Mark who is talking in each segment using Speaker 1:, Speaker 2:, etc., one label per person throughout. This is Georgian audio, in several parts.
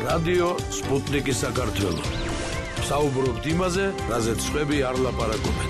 Speaker 1: რადიო სპუტნიკი საქართველო. საუბრობთ იმაზე, რაზეც სხვები არ ლაპარაკობენ.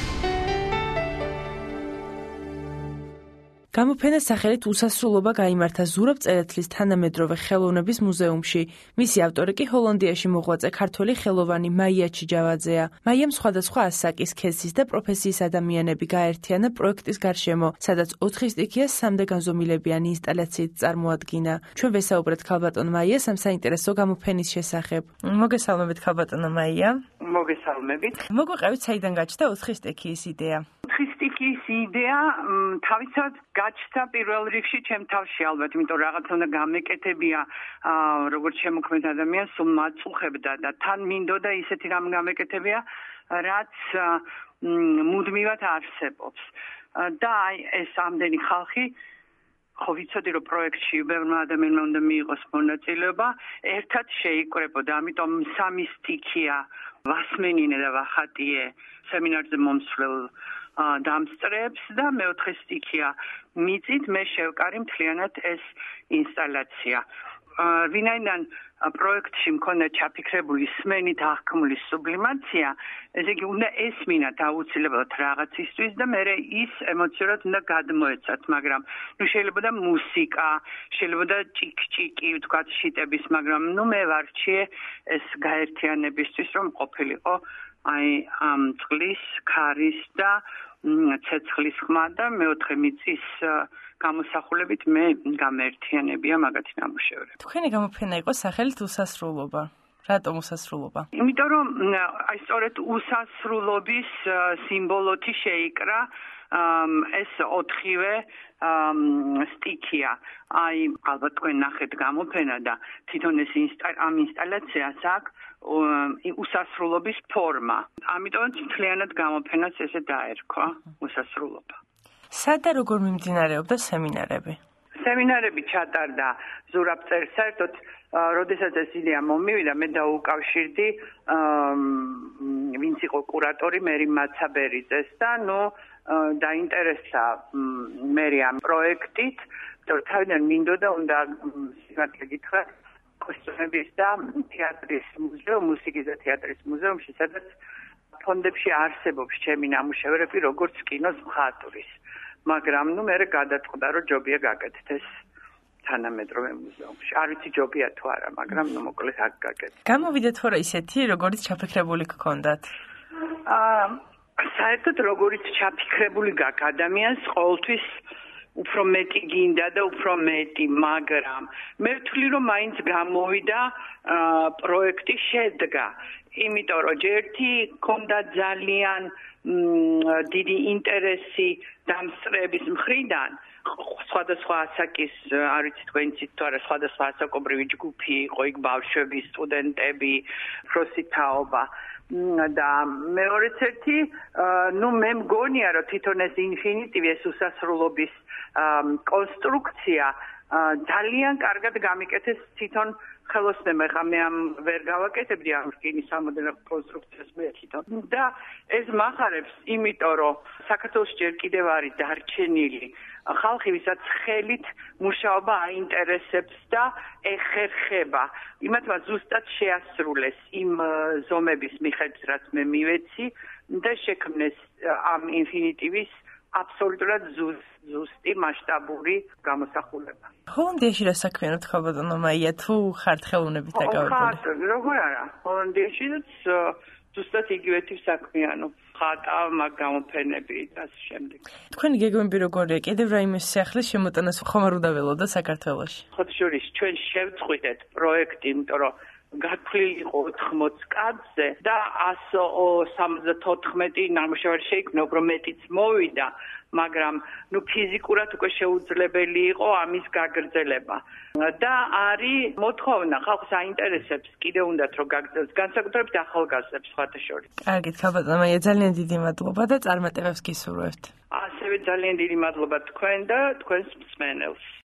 Speaker 2: გამოფენას სახელით უსასრულობა გაიმართა ზურაბ წერეთლის თანამედროვე ხელოვნების მუზეუმში. მისი ავტორი კი ჰოლანდიაში მოღვაწე ქართველი ხელოვანი მაია ჩიჯავაძეა. მაიამ სხვადასხვა ასაკის, სქესის და პროფესიის ადამიანები გაერთიანა პროექტის გარშემო, სადაც 4 სტიქიას 3-დე განზომილებიანი ინსტალაციით წარმოადგინა. ჩვენ ვესაუბრეთ ქალბატონ მაიას ამ საინტერესო გამოფენის შესახებ. მოგესალმებით ქალბატონო მაია.
Speaker 3: მოგესალმებით.
Speaker 2: მოგვიყევით, საიდან გაჩნდა 4 სტიქიის იდეა?
Speaker 3: 4 სტიქიის იდეა თავისად გაჩნდა პირველ რიგში ჩემ თავში ალბათ, იმიტომ რაღაც უნდა გამეკეთებია, როგორც შემოქმედ ადამიანს სულ მაწუხებდა და თან მინდოდა ისეთი რამ გამეკეთებია, რაც მუდმივად არსებობს. და აი ეს ამდენი ხალხი ხო ვიცოდი რომ პროექტში ბევრმა ადამიანმა უნდა მიიღოს მონაწილეობა, ერთად შეიკრებოდა, ამიტომ 3 სტიქია ვასმენინე და ვახატიე სემინარზე მომსვლელ დამსწრეებს და მეოთხე სტიქია მიწით მე შევკარი მთლიანად ეს ინსტალაცია. ვინაიდან პროექტში მქონდა ჩაფიქრებული სმენით აღქმული სუბლიმაცია, ესე იგი უნდა ესმინათ აუცილებლად რაღაცისთვის და მე ის ემოციურად უნდა გადმოეცათ, მაგრამ შეიძლება მუსიკა, შეიძლება ჭიკ-ჭიკი, ვთქვათ, შიტების, მაგრამ მე ვარჩიე ეს გაერთიანებისთვის, რომ ყოფილიყო აი ამ წყლის, ქარის და ცეცხლის ხმა და მეოთხე მიწის გამოსახულებით მე გამეერთიანებია მაგათი ნამუშევრები.
Speaker 2: თქვენი გამოფენა იყო სახელით უსასრულობა. რატომ უსასრულობა?
Speaker 3: იმიტომ რომ აი სწორედ უსასრულობის სიმბოლოთი შეიკრა ეს 4-ვე სტიქია. აი ალბათ თქვენ ნახეთ გამოფენა და თვითონ ეს ამ ინსტალაციას აქვს უსასრულობის ფორმა. ამიტომ მთლიანად გამოფენას ესე დაერქვა უსასრულობა.
Speaker 2: სად და როგორ მიმდინარეობდა სემინარები?
Speaker 3: სემინარები ჩატარდა ზურაბ წერეთს საერთოდ, როდესაც ეს იდეა მომივიდა, მე დაუკავშირდი ვინც იყო კურატორი მერი მაცაბერიძეს და დაინტერესა მერი ამ პროექტით, თავიდან მინდოდა უნდა სიმართლე გითხრათ კოსტუმების და თეატრის მუზეუმ, მუსიკის და თეატრის მუზეუმში, სადაც ფონდებში არსებობს ჩემი ნამუშევრები, როგორც კინოს მხატვრის. მაგრამ მე გადაწყვიტა, რომ ჯობია გაკეთდეს ეს თანამედროვე მუზეუმში. არ ვიცი ჯობია თუ არა, მაგრამ მოკლედ აქ გაკეთდა.
Speaker 2: გამოვიდეთ ხო რა ისეთი, როგორც ჩაფიქრებული გქონდათ?
Speaker 3: საერთოდ როგორც ჩაფიქრებული გაქვს ადამიანს ყოველთვის უფრო მეტი გინდა და უფრო მეტი, მაგრამ მე ვთვლი რომ მაინც გამოვიდა პროექტი შედგა, იმიტომ რომ ჯერთი ქონდა ძალიან დიდი ინტერესი დამსწრეების მხრიდან, სხვადასხვა ასაკის, არ ვიცი თქვენ იცით თუ არა, სხვადასხვა ასაკობრივი ჯგუფი იყო, იქ ბავშვები, სტუდენტები, პროსითაობა და მეორეც ერთი, მე მგონია რომ თვითონ ეს ინფინიტივი, ეს უსასრულობის კონსტრუქცია ძალიან კარგად გამიკეთეს თვითონ ხელოსნებმა. ხა მე ამ ვერ გავაკეთებდი ამ რკინის სამოდელო კონსტრუქციას მე თვითონ. და ეს მახარებს, იმიტომ რომ საქართველოს ჯერ კიდევ არის დარჩენილი ხალხი, ვისაც ხელით მუშაობა აინტერესებს და ეხერხება. იმათმა ზუსტად შეასრულეს იმ ზომების მიხედვით, რაც მე მივეცი და შექმნეს ამ ინფინიტივის აბსოლუტურად ზუსტი მასშტაბური გამოსახულება.
Speaker 2: ჰოლანდიაში რა საქმიანობთ ქალბატონო მაია, თუ ხართ ხელოვნებით დაკავებული?
Speaker 3: როგორ არა, ჰოლანდიაში ზუსტად იგივეთი საქმიანო. ხატა, მაგ გამოფენები და ამ შემდეგ.
Speaker 2: თქვენი გეგმები როგორია? კიდევ რაიმე სიახლის შემოტანას ხომ არ უნდა ველოდა საქართველოში?
Speaker 3: ხოთშორის ჩვენ შევწყვიტეთ პროექტი, იმიტომ რომ გათვლილი იყო 80 კადრზე და 174 ნამუშევარი შეიქმნა, უფრო მეტიც მოვიდა, მაგრამ ფიზიკურად უკვე შეუძლებელი იყო ამის გაგრძელება. და არის მოთხოვნა, ხალხს აინტერესებს, კიდე უნდათ რომ გაგრძელოს, განსაკუთრებით ახალგაზრდებს სხვათა შორის.
Speaker 2: კარგით, ქალბატონო მაია, ძალიან დიდი მადლობა და წარმატებებს გისურვებთ.
Speaker 3: ასევე ძალიან დიდი მადლობა თქვენ და თქვენს მსმენელს.